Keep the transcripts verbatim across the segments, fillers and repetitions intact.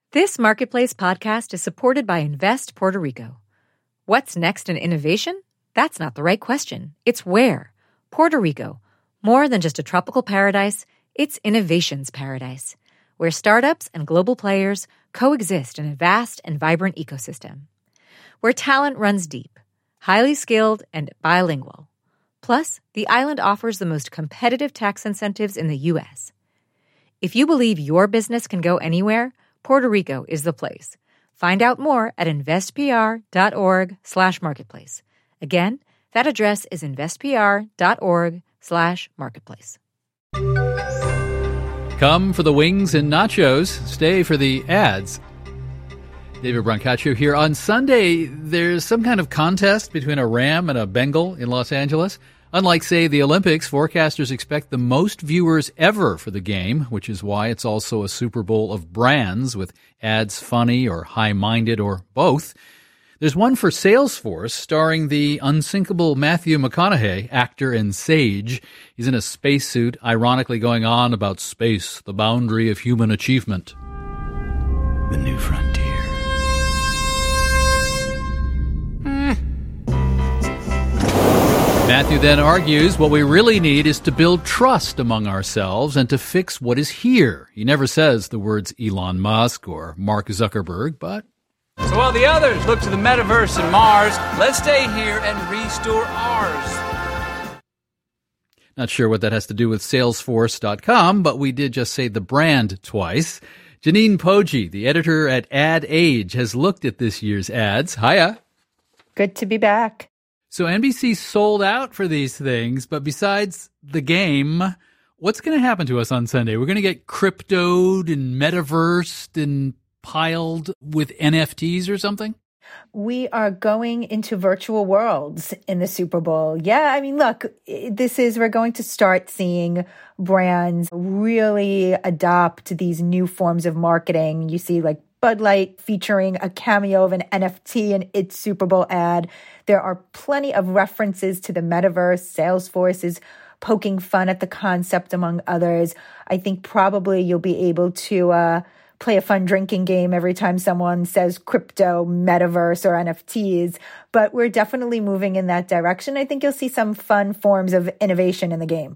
This Marketplace podcast is supported by Invest Puerto Rico. What's next in innovation? That's not the right question. It's where. Puerto Rico. More than just a tropical paradise, it's innovation's paradise, where startups and global players coexist in a vast and vibrant ecosystem. Where talent runs deep, highly skilled, and bilingual. Plus, the island offers the most competitive tax incentives in the U S. If you believe your business can go anywhere, Puerto Rico is the place. Find out more at investpr.org slash marketplace. Again, that address is investpr.org slash marketplace. Come for the wings and nachos. Stay for the ads. David Brancaccio here. On Sunday, there's some kind of contest between a Ram and a Bengal in Los Angeles. Unlike, say, the Olympics, forecasters expect the most viewers ever for the game, which is why it's also a Super Bowl of brands with ads funny or high-minded or both. There's one for Salesforce starring the unsinkable Matthew McConaughey, actor and sage. He's in a spacesuit, ironically going on about space, the boundary of human achievement. The new frontier. Matthew then argues what we really need is to build trust among ourselves and to fix what is here. He never says the words Elon Musk or Mark Zuckerberg, but... So while the others look to the metaverse and Mars, let's stay here and restore ours. Not sure what that has to do with Salesforce dot com, but we did just say the brand twice. Janine Poggi, the editor at Ad Age, has looked at this year's ads. Hiya. Good to be back. So N B C sold out for these things, but besides the game, what's going to happen to us on Sunday? We're going to get cryptoed and metaversed and piled with N F Ts or something? We are going into virtual worlds in the Super Bowl. Yeah, I mean, look, this is, we're going to start seeing brands really adopt these new forms of marketing. You see like Bud Light featuring a cameo of an N F T in its Super Bowl ad. There are plenty of references to the metaverse. Salesforce is poking fun at the concept, among others. I think probably you'll be able to uh, play a fun drinking game every time someone says crypto, metaverse, or N F Ts. But we're definitely moving in that direction. I think you'll see some fun forms of innovation in the game.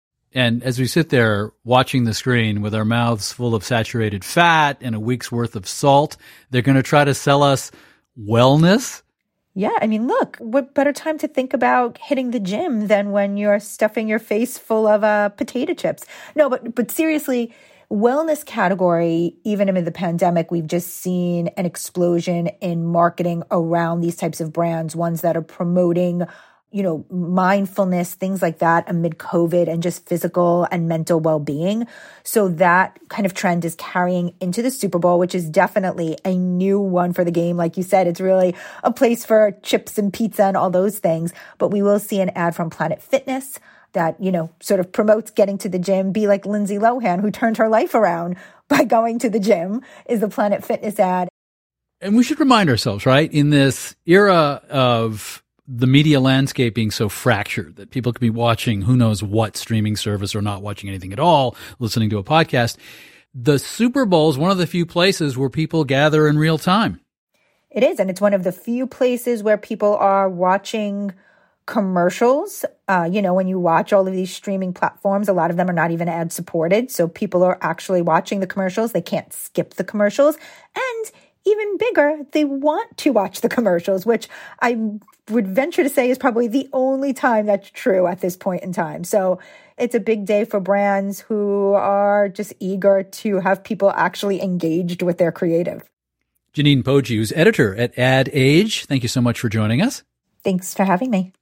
And as we sit there watching the screen with our mouths full of saturated fat and a week's worth of salt, they're going to try to sell us wellness? Yeah, I mean, look, what better time to think about hitting the gym than when you're stuffing your face full of uh, potato chips? No, but but seriously, wellness category, even amid the pandemic, we've just seen an explosion in marketing around these types of brands, ones that are promoting, you know, mindfulness, things like that amid COVID and just physical and mental well-being. So that kind of trend is carrying into the Super Bowl, which is definitely a new one for the game. Like you said, it's really a place for chips and pizza and all those things. But we will see an ad from Planet Fitness that, you know, sort of promotes getting to the gym. Be like Lindsay Lohan, who turned her life around by going to the gym, is the Planet Fitness ad. And we should remind ourselves, right, in this era of the media landscape being so fractured that people could be watching who knows what streaming service or not watching anything at all, listening to a podcast. The Super Bowl is one of the few places where people gather in real time. It is, and it's one of the few places where people are watching commercials. Uh, you know, when you watch all of these streaming platforms, a lot of them are not even ad supported. So people are actually watching the commercials. They can't skip the commercials. And even bigger, they want to watch the commercials, which I would venture to say is probably the only time that's true at this point in time. So it's a big day for brands who are just eager to have people actually engaged with their creative. Janine Poggi, who's editor at Ad Age, thank you so much for joining us. Thanks for having me.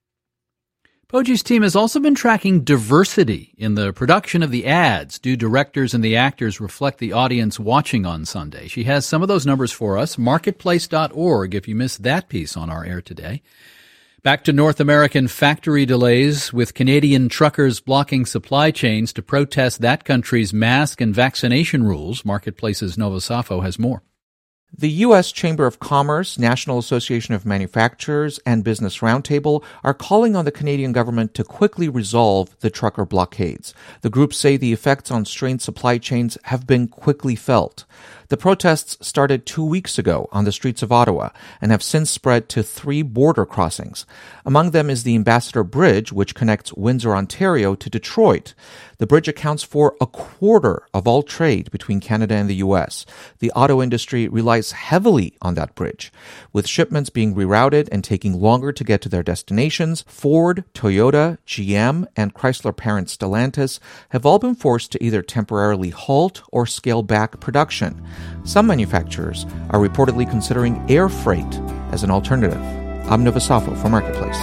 Poggi's team has also been tracking diversity in the production of the ads. Do directors and the actors reflect the audience watching on Sunday? She has some of those numbers for us. Marketplace dot org if you missed that piece on our air today. Back to North American factory delays, with Canadian truckers blocking supply chains to protest that country's mask and vaccination rules. Marketplace's Nova Safo has more. The U S Chamber of Commerce, National Association of Manufacturers, and Business Roundtable are calling on the Canadian government to quickly resolve the trucker blockades. The groups say the effects on strained supply chains have been quickly felt. The protests started two weeks ago on the streets of Ottawa and have since spread to three border crossings. Among them is the Ambassador Bridge, which connects Windsor, Ontario to Detroit. The bridge accounts for a quarter of all trade between Canada and the U S. The auto industry relies heavily on that bridge. With shipments being rerouted and taking longer to get to their destinations, Ford, Toyota, G M, and Chrysler parent Stellantis have all been forced to either temporarily halt or scale back production. Some manufacturers are reportedly considering air freight as an alternative. I'm Nova Safo for Marketplace.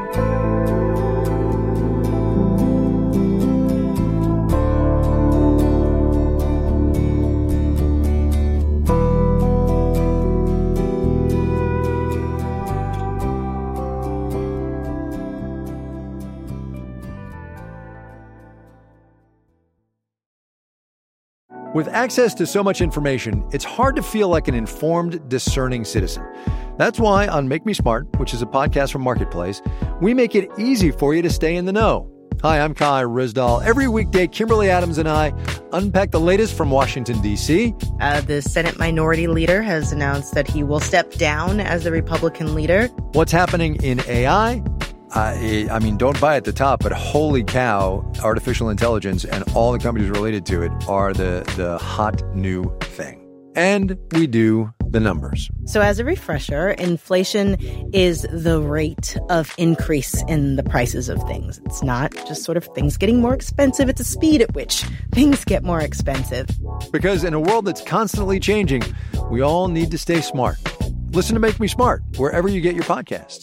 With access to so much information, it's hard to feel like an informed, discerning citizen. That's why on Make Me Smart, which is a podcast from Marketplace, we make it easy for you to stay in the know. Hi, I'm Kai Rizdal. Every weekday, Kimberly Adams and I unpack the latest from Washington, D C. Uh, the Senate Minority Leader has announced that he will step down as the Republican leader. What's happening in A I? I, I mean, don't buy at the top, but holy cow, artificial intelligence and all the companies related to it are the, the hot new thing. And we do the numbers. So as a refresher, inflation is the rate of increase in the prices of things. It's not just sort of things getting more expensive. It's a speed at which things get more expensive. Because in a world that's constantly changing, we all need to stay smart. Listen to Make Me Smart wherever you get your podcasts.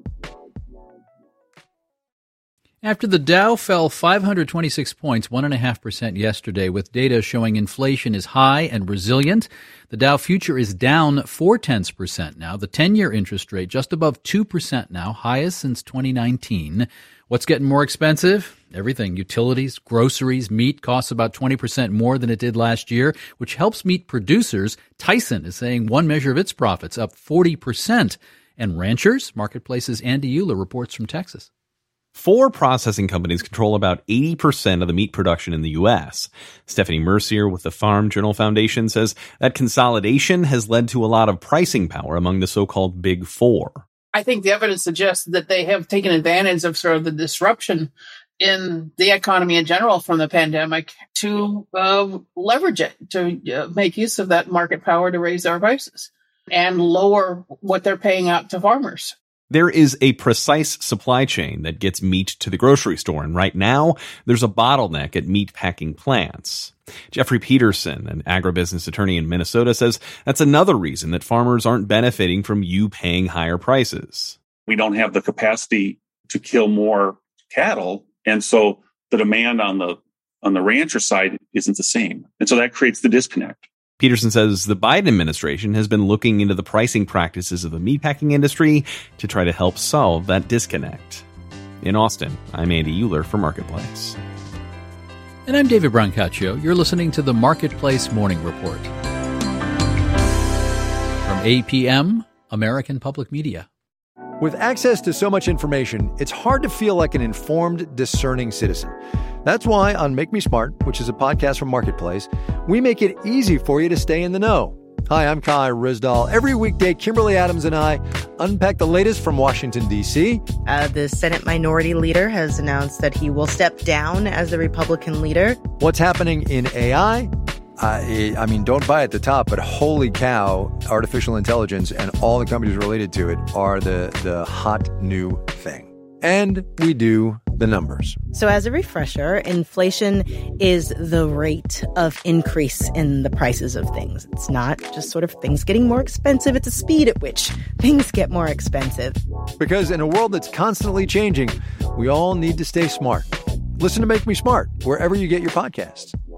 After the Dow fell five hundred twenty-six points, one point five percent yesterday, with data showing inflation is high and resilient, the Dow future is down four tenths percent now. The ten-year interest rate just above two percent now, highest since twenty nineteen. What's getting more expensive? Everything. Utilities, groceries, meat costs about twenty percent more than it did last year, which helps meat producers. Tyson is saying one measure of its profits up forty percent. And ranchers? Marketplace's Andy Euler reports from Texas. Four processing companies control about eighty percent of the meat production in the U S. Stephanie Mercier with the Farm Journal Foundation says that consolidation has led to a lot of pricing power among the so-called Big Four. I think the evidence suggests that they have taken advantage of sort of the disruption in the economy in general from the pandemic to uh, leverage it, to uh, make use of that market power to raise their prices and lower what they're paying out to farmers. There is a precise supply chain that gets meat to the grocery store, and right now, there's a bottleneck at meat packing plants. Jeffrey Peterson, an agribusiness attorney in Minnesota, says that's another reason that farmers aren't benefiting from you paying higher prices. We don't have the capacity to kill more cattle, and so the demand on the on the rancher side isn't the same. And so that creates the disconnect. Peterson says the Biden administration has been looking into the pricing practices of the meatpacking industry to try to help solve that disconnect. In Austin, I'm Andy Euler for Marketplace. And I'm David Brancaccio. You're listening to the Marketplace Morning Report from A P M, American Public Media. With access to so much information, it's hard to feel like an informed, discerning citizen. That's why on Make Me Smart, which is a podcast from Marketplace, we make it easy for you to stay in the know. Hi, I'm Kai Rizdal. Every weekday, Kimberly Adams and I unpack the latest from Washington, D C. Uh, the Senate Minority Leader has announced that he will step down as the Republican leader. What's happening in A I? I, I mean, don't buy at the top, but holy cow, artificial intelligence and all the companies related to it are the, the hot new thing. And we do the numbers. So as a refresher, inflation is the rate of increase in the prices of things. It's not just sort of things getting more expensive. It's a speed at which things get more expensive. Because in a world that's constantly changing, we all need to stay smart. Listen to Make Me Smart wherever you get your podcasts.